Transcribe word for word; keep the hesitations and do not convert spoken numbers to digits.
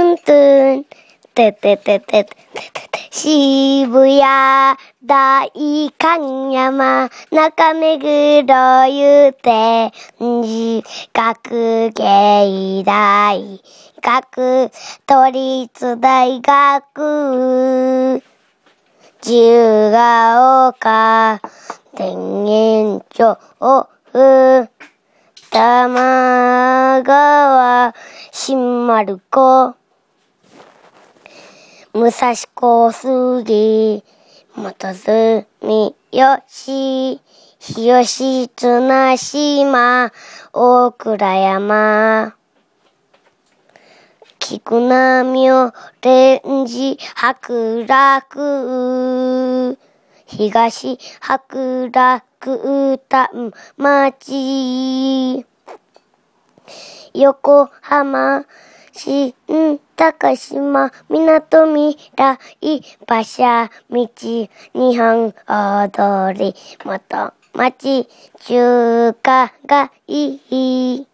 ントゥン、ててててててて、渋谷、代官山、中目黒ゆて、んじ、学芸大学、都立大学、自由が丘、田園調布、玉川、新丸子、武蔵小杉、元住吉、日吉綱島、大倉山、菊名妙蓮寺、白楽、東白楽丹町、横浜、新高島、みなとみらい、馬車道、日本踊り、元町、中華街。